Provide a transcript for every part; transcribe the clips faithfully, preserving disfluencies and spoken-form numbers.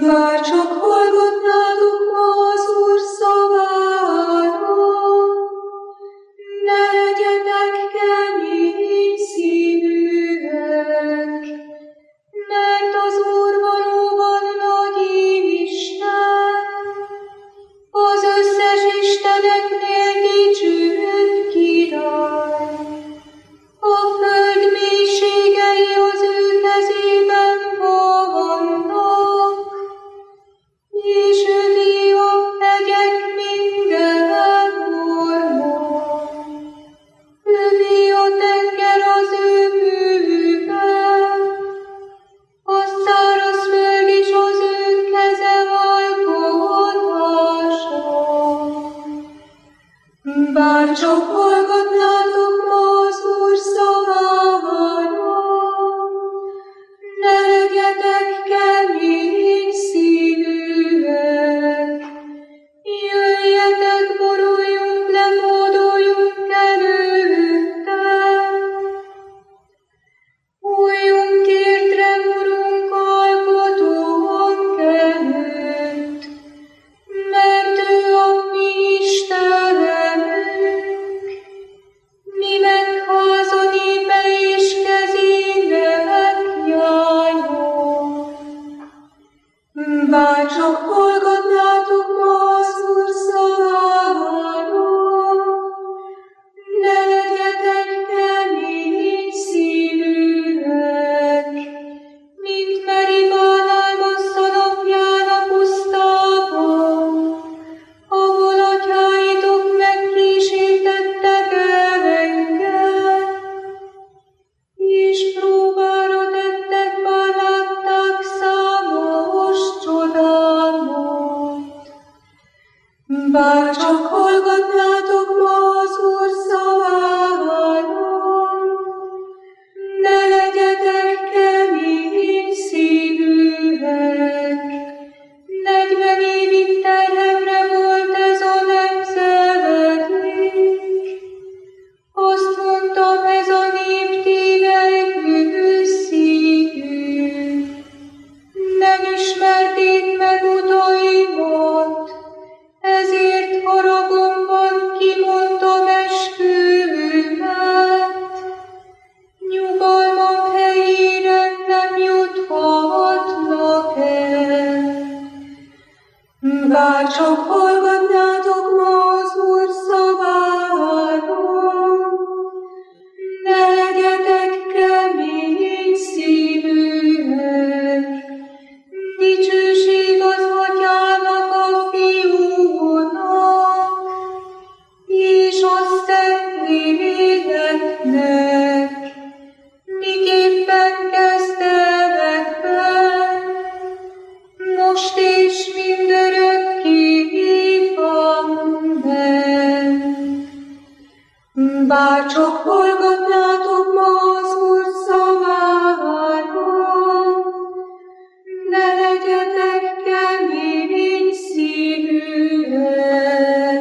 Bár csak hallgatnátok ma az Úr szaváról, ne legyetek kemény szívűek, mert az Úr valóban nagy Isten, az összes isteneknél dicsőbb király. A föld mélységei az ő kezében vannak, és övé a hegyek minden ormon. Övé a tenger az ő műve, a száraz föld is az ő keze alkotása. Bár csak hallgatnátok ma az Úr szaváról, ne legyetek kemény szívűek. Jöjjetek, boruljunk le, módoljunk előtte. Újjunk térdre, Urunk, alkotónk előtt, mert ő a mi Istenünk. Mi megháza népe és kezének nyájunk. Bár csak hallgatnátok ma az Úr szaváról, ne legyetek kemény szívűek, mint Meribán Álmosza napján a pusztában, ahol atyáitok megkísértettek engem, és próbára tettek, bár látták számos csodámat. Bár csak hallgatnátok ma az Úr szaváról, ne legyetek kemény szívűek. Negyven évig terhemre volt ez a nemzedék. Azt mondtam, ez a nép tévegő szívű. Nem ismerték meg utaimat, ezért haragomban kimondtam esküvőmet. Nyugalmam helyére nem juthatnak el. Bár csak hallgatnátok ma az Úr szaváról, ne legyetek kemény szívűek. Dicsőség az Atyának, a Fiúnak, és a Szentléleknek, miképpen kezdetben, most és mindörökké. Amen. Bár csak hallgatnátok ma az Úr szaváról, ne legyetek kemény szívűek.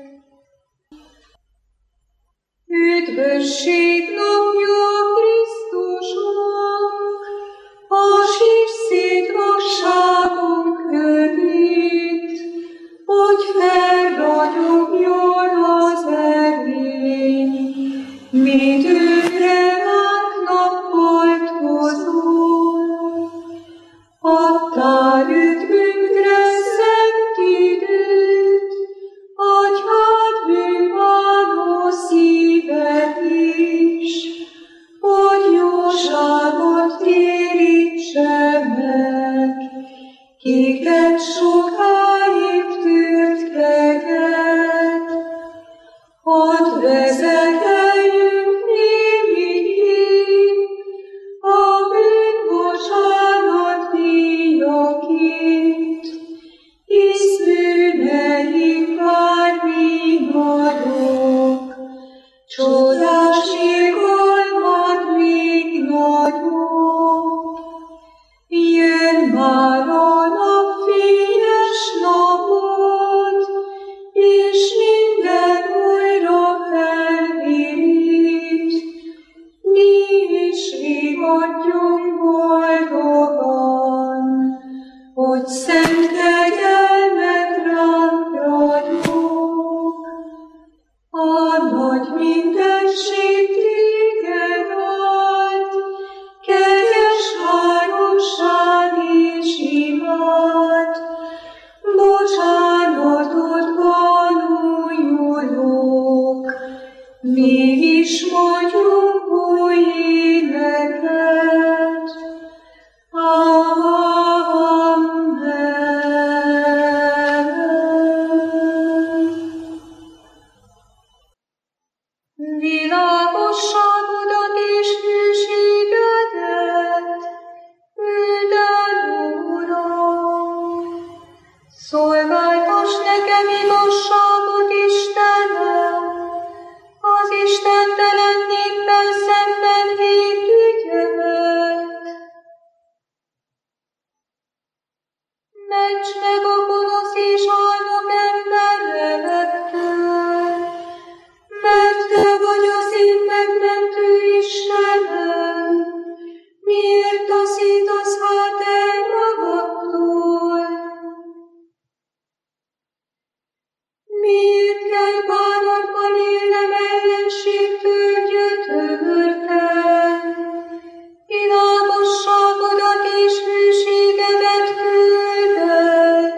Üdvösség napja Krisztusunk, a sírszétmasságunk körét, hogy felragyogjon az erény, mint őre ránk nappalt hozol. Adtál üdvünkre szent időt, Atyád bűnbánó szívet is, hogy jóságot térítse meg, kiket sokáig tűrt kegyed. Hadd vezeteljünk némiig a bűnbocsánat díjaként, hisz bűneink már mi nagyok, csodás irgalmad még nagyobb. Jön már a nap fényes hogy szent kegyelmed ránk ragyog, a nagy mindenség téged ad, kegyes háromság és imád, bocsánatot tanuljuk, mégis mondjuk új éneket. Világosságodat és hűségedet küld el, Uram. Szolgáltass nekem igazságot, Istenem, az istentelen néppel szemben védt ügyemet. Ments meg a gonosz és álnok emberektől, mert te vagy az én megmentő Istenem. Miért taszítasz hát el magadtól? Miért kell bánatban élnem ellenségtől gyötörten? Világosságodat és hűségedet küld el.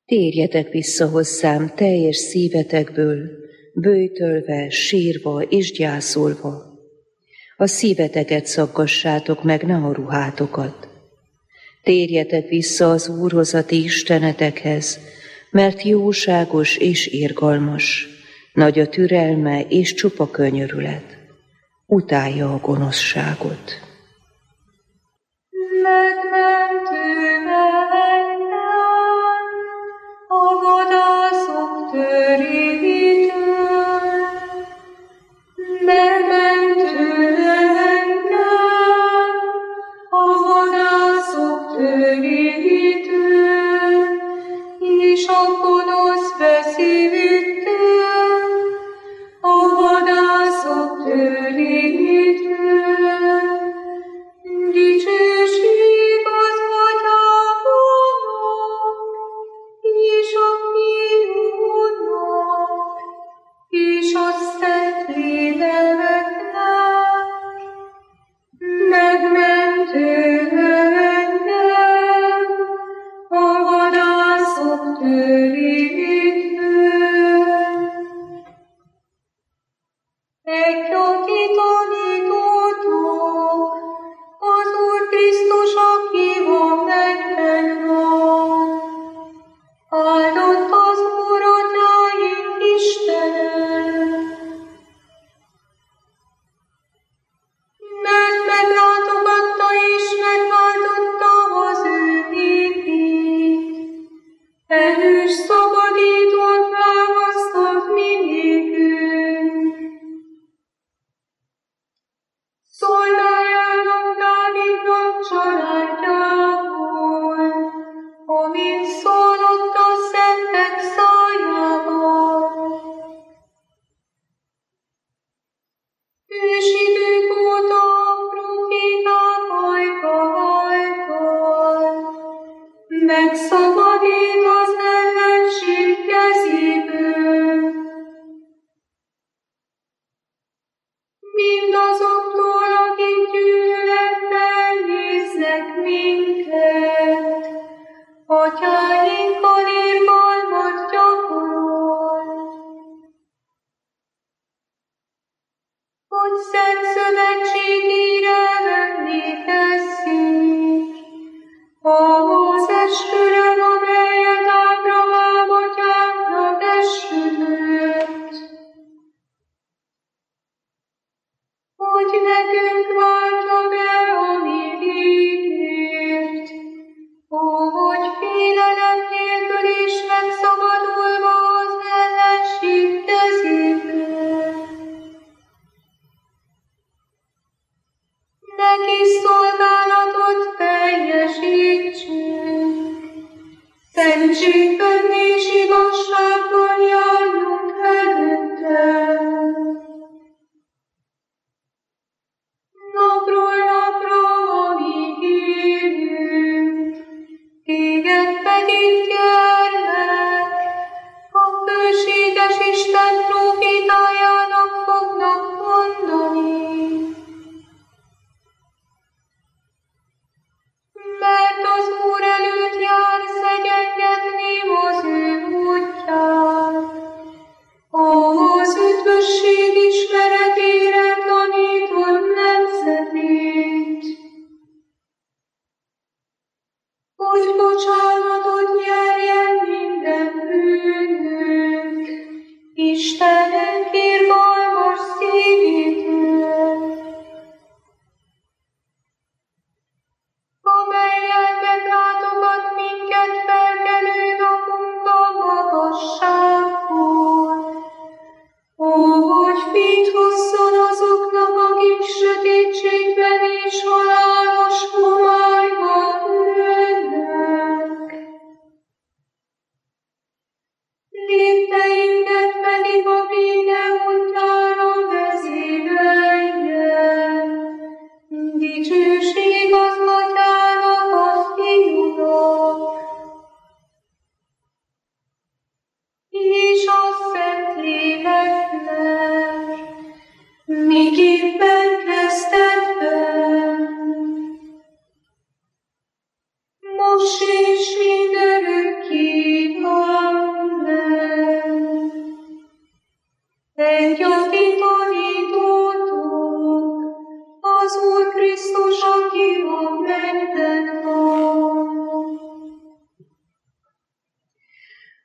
Térjetek vissza hozzám teljes szívetekből, böjtölve, sírva és gyászolva. A szíveteket szaggassátok meg, ne a ruhátokat. Térjetek vissza az Úrhoz, a ti istenetekhez, mert jóságos és irgalmas, nagy a türelme és csupa könyörület. Utálja a gonoszságot. Megmentő mennyem, a vadászok törétől. Megmentő engem, a vadászok törétől, és a gonosz beszédtől, a vadászok törétől. Dicsőség az Atyának, és a Fiúnak, és a Szentléleknek, megmentő engem, a vadászok törétől. Egy aki tanítótok, az Úr Krisztus, aki van mennyben van. Áldott az Úr atyáink Istene, mert meglátogatta és megváltotta az ő népét. Erős szabadítót választott minékünk. Szolgáljának Dávidnak családjából, amint szólott a szentek szájával. Ősidők óta a proféták ajka által megszabadít az ellenség kezéből. Mindazoktól, akik gyűlölettel néznek minket, atyáinkkal irgalmat gyakorolt. Hogy szent szövetségére venni teszik, ahhoz esküre, amelyet Ábrahám atyánknak esküdött, hogy nekünk váltja be, amit ígért, hogy félelem nélkül is megszabadulva az ellenség kezéből. Neki szolgálatot teljesítsünk, szentségben és igazságban járjunk előtte. Napról napra, amíg élünk, téged pedig gyermek, a bőséges Isten prófétájának fognak mondani. Mert az Úr előtt jár szegyengetni az ő útját, ahhoz üdvösség ismeretére tanítod nemzetét, hogy bocsánatot nyerjen minden bűnünk, Istenünk irgalmas szívétől, amellyel meglátogat minket felkelő napunk a magasságból. Ó, hogy fényt hozzon azoknak, akik sötétségben és halálos homályban ülnek,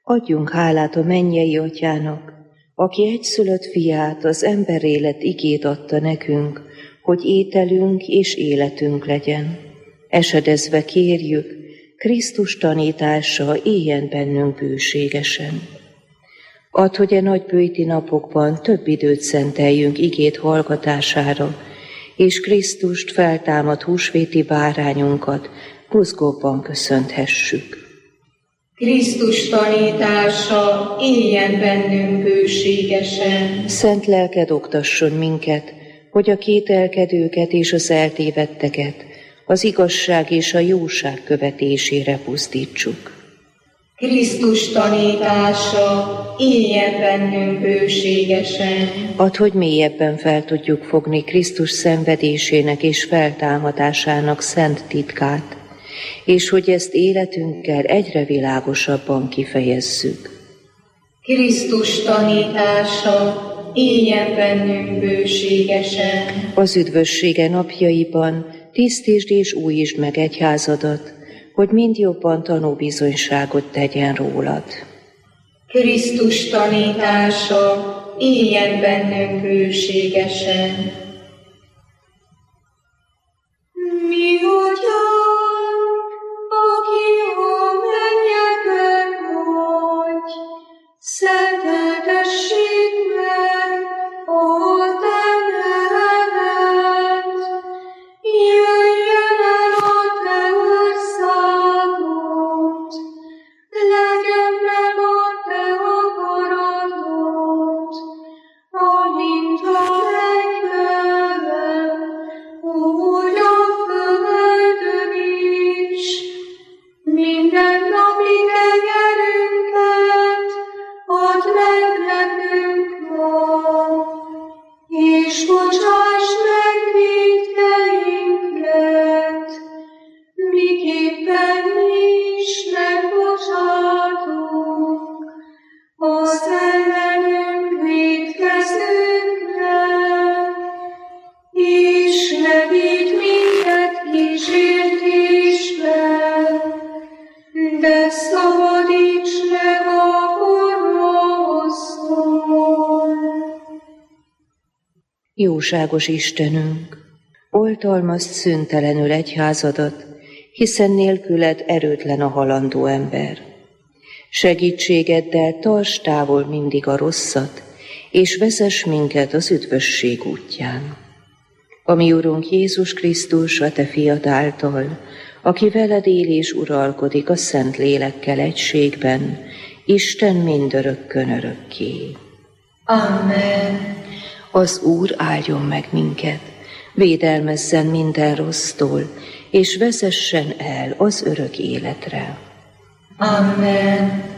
Adjunk hálát a mennyei Atyának, aki egyszülött fiát, az emberélet igét adta nekünk, hogy ételünk és életünk legyen. Esedezve kérjük, Krisztus tanítása éljen bennünk bőségesen. Add, hogy a nagybőjti napokban több időt szenteljünk igét hallgatására, és Krisztust feltámadt húsvéti bárányunkat buzgóbban köszönthessük. Krisztus tanítása éljen bennünk bőségesen. Szent lelked oktasson minket, hogy a kételkedőket és az eltévedteket az igazság és a jóság követésére buzdítsuk. Krisztus tanítása éljen bennünk bőségesen. Add, hogy mélyebben fel tudjuk fogni Krisztus szenvedésének és feltámadásának szent titkát, és hogy ezt életünkkel egyre világosabban kifejezzük. Krisztus tanítása éljen bennünk bőségesen. Az üdvössége napjaiban tisztítsd és újítsd meg egyházadat, hogy mind jobban tanúbizonyságot tegyen rólad. Krisztus tanítása éljen bennünk bőségesen. Mi Atyánk, aki a mennyekben vagy, szenteltessék meg a te neved. Jöjjön el a te országod, legyen meg a te akaratod, amint a mennyben, úgy a földön is. Minden napi kenyerünket add meg nekünk ma, és bocsáss meg vétkeinket, miképpen mi is megbocsátunk az ellenünk vétkezőknek, és ne vigy minket kísértésbe, de szabadíts meg a gonosztól. Jóságos Istenünk, oltalmazd szüntelenül egyházadat, hiszen nélküled erőtlen a halandó ember. Segítségeddel tartsd távol mindig a rosszat, és vezess minket az üdvösség útján. A mi Urunk Jézus Krisztus, a te fiad által, aki veled él és uralkodik a Szent Lélekkel egységben, Isten mindörökkön örökké. Amen. Az Úr áldjon meg minket, védelmezzen minden rossztól, és vezessen el az örök életre. Amen.